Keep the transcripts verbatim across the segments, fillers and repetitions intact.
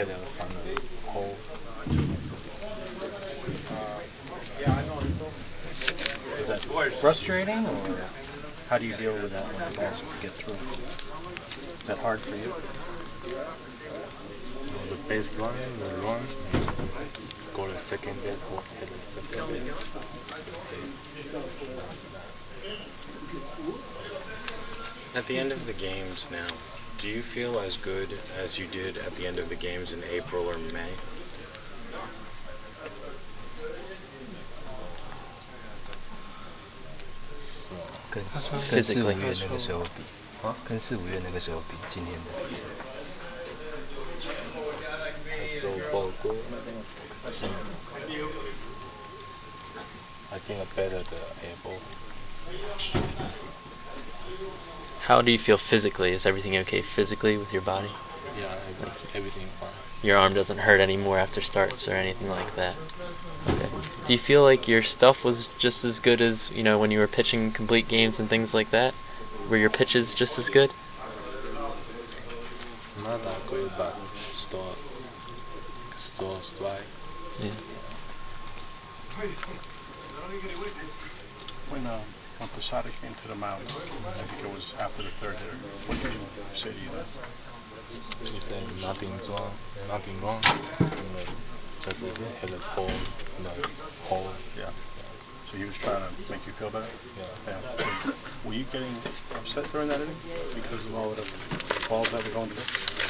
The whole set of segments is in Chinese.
hit it from the hole. Uh, yeah, I know. Is that frustrating, or how do you deal with that when the balls get through? Is that hard for you? Uh, the base run, the run, go to second base, go hit the second base. At the end of the games now, do you feel as good as you did at the end of the games in April or May? 跟跟四五月那个时候比，跟四五月那个时候比，今天的。 I think a better the April. How do you feel physically? Is everything okay physically with your body? Yeah, everything fine. Your arm doesn't hurt anymore after starts or anything like that? Okay. Do you feel like your stuff was just as good as, you know, when you were pitching complete games and things like that? Were your pitches just as good? Not that good, but still, still strike. Yeah. When uh, when Posada came to the mound, I think it was after the third hitter. What did you say to you then? He said nothing's wrong, nothing wrong. And then just hit a ball in the hole. Yeah. So he was trying to make you feel better? Yeah. Yeah. So were you getting upset during that inning because of all of the balls that were going to hit?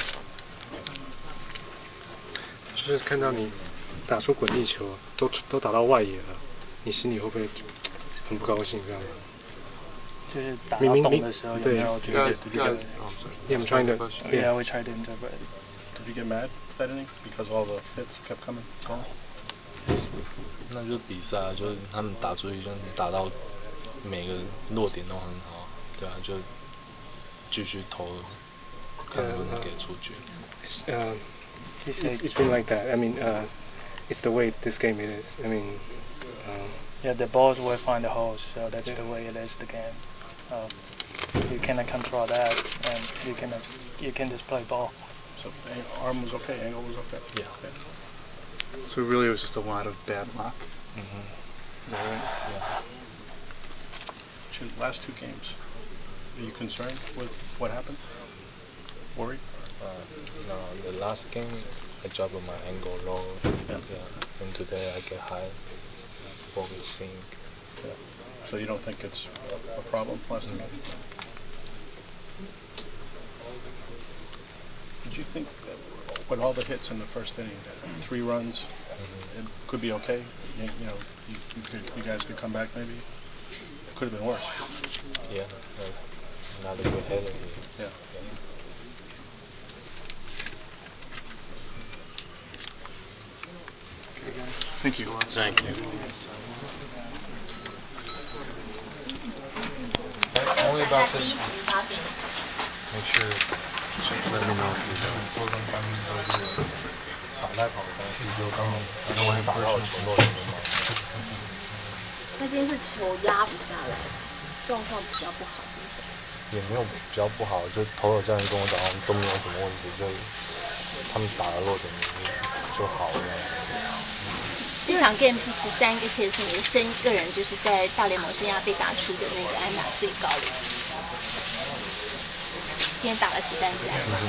就是看到你打出滚地球，都都打到外野了，你心里会不会很不高兴这样？ 就是打到洞的时候有没有觉得？ Yeah, I'm trying to. Yeah, we tried to interpret. Did you get mad that inning because all the hits kept coming? Going? 那就是比赛，就是他们打出去，就是打到每个落点都很好，对啊，就继续投，看能不能给出局。 Uh, it's, it's been like that. I mean, uh, it's the way this game is. I mean. Um, yeah, the balls will find the holes, so that's yeah. the way it is. The game. Um, you cannot control that, and you cannot. You can just play ball. So arm was okay, angle was okay. Yeah. Okay. So really, it was just a lot of bad luck. Mm-hmm. Is that right? Yeah. Last two games, are you concerned with what happened? Worried? Uh, no, the last game I dropped my angle low. Yeah. Yeah. And today I get high. Focus sink. Yeah. So you don't think it's a problem last mm-hmm. game? Did you think that with all the hits in the first inning, three runs, mm-hmm. it could be okay? You, you know, you, you could, you guys could come back maybe. It could have been worse. Yeah, like not a good hitter. Yeah. yeah. Okay, guys. Thank you. Thank you. Only about this. Make sure. Let me know if you're done. 跑来跑去就刚好，因为打到球落点嘛。 那今天是球压不下来，状况比较不好。 也没有比较不好，就投手这样跟我讲，都没有什么问题，就他们打的落点就好了。 这场 game 是十三个 hit， 是你的生个人就是在大联盟生涯被打出的那个安打最高的。今天打了十三支安打。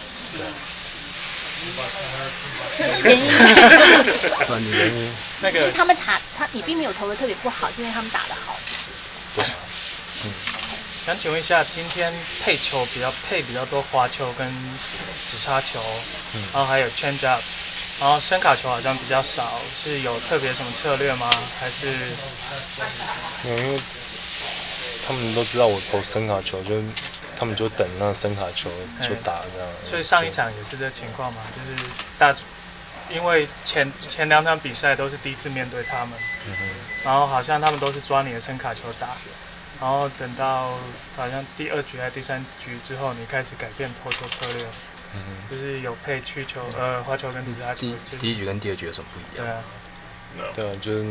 原因？ 原因？ 那个他们打他，你并没有投的特别不好，是因为他们打得好。 对。嗯。 想请问一下，今天配球比较配比较多滑球跟直插球，嗯、然后还有 change up， 然后伸卡球好像比较少，是有特别什么策略吗？还是？ 因为他们都知道我投伸卡球，就他们就等那伸卡球就打这样。 所以上一场也是这情况嘛，就是大，因为前前两场比赛都是第一次面对他们，嗯、然后好像他们都是抓你的伸卡球打。然后等到好像第二局还是第三局之后，你开始改变投球策略，嗯、就是有配曲球、呃滑球跟直插球。 第第一局跟第二局有什么不一样？ 对啊， 对啊，就是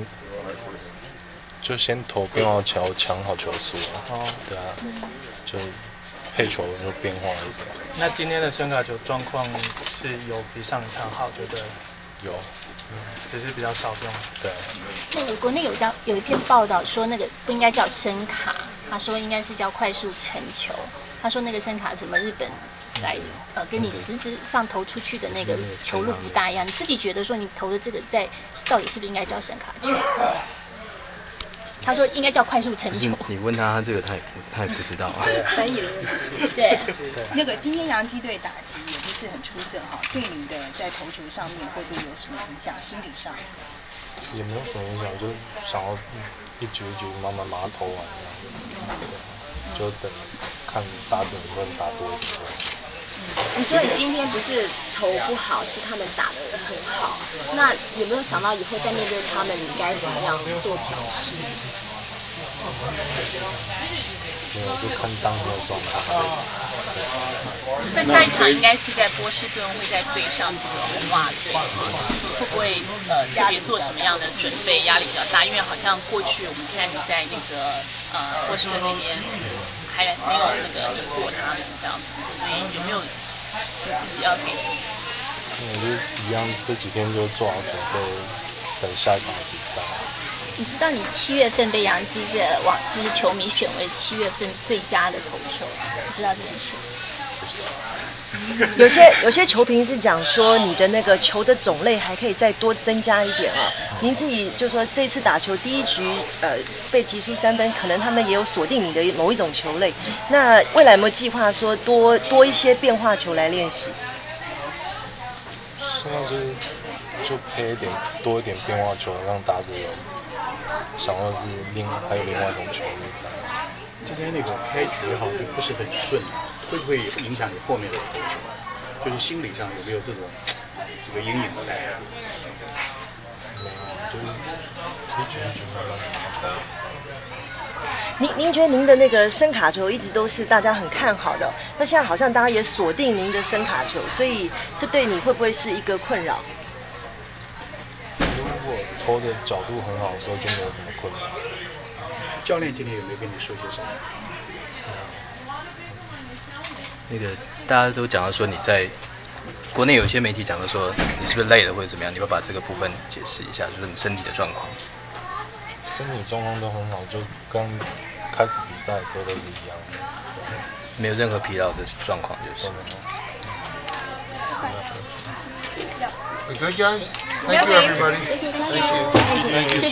就先投变化球，抢好球速啊。哦。对啊，就配球的变化是什么。 那今天的声卡球状况是有比上一场好，对不对？ 有。 嗯，只是比较少用。 对。 那个国内有张有一篇报道说，那个不应该叫声卡，他说应该是叫快速成球。他说那个声卡什么日本来呃跟你实质上投出去的那个球路不大一样，你自己觉得说你投的这个在到底是不是应该叫声卡球？他说应该叫快速成球。 你问他，他这个他也不他也不知道啊。 翻译的问题。对。那个今天洋基队打击也不是很出色哈，对你的在投球上面会不会有什么影响？心理上？ 也没有什么影响，就是想要一局一局慢慢把它投完这样子。就等看打者能不能打多一点。 你说你今天不是投不好，是他们打得很好，那有没有想到以后再面对他们，你该怎么样做调试？ 没有，就看当时的状况。 那下一场应该是在波士顿会再对上这个红袜队，会不会呃特别做什么样的准备？压力比较大，因为好像过去我们看你在那个呃波士顿那边还没有那个赢过他们这样子，所以有没有你自己要给？ 我就一样，这几天就做好准备，等下一场比赛。 你知道你七月份被洋基的网就是球迷选为七月份最佳的投手，你知道这件事？ 有些有些球评是讲说你的那个球的种类还可以再多增加一点啊。您自己就说这次打球第一局呃被击出三分，可能他们也有锁定你的某一种球类。那未来有没有计划说多多一些变化球来练习？ 现在就是就配一点多一点变化球，让打者有想要是另还有另外一种球类。 今天那个开局哈就不是很顺，会不会影响你后面的投球？就是心理上有没有这种这个阴影在？ 没有，就是一局一局慢慢打。 您您觉得您的那个声卡球一直都是大家很看好的，那现在好像大家也锁定您的声卡球，所以这对你会不会是一个困扰？ 如果投的角度很好的时候，就没有什么困扰。 教练今天有没有跟你说些什么？ 那个大家都讲到说你在国内有些媒体讲到说你是不是累了或者怎么样，你会把这个部分解释一下，就是你身体的状况。 身体状况都很好，就跟开始比赛的时候都是一样的， 没有任何疲劳的状况，就是。 Good guys. Thank you, everybody. Thank you. Thank you.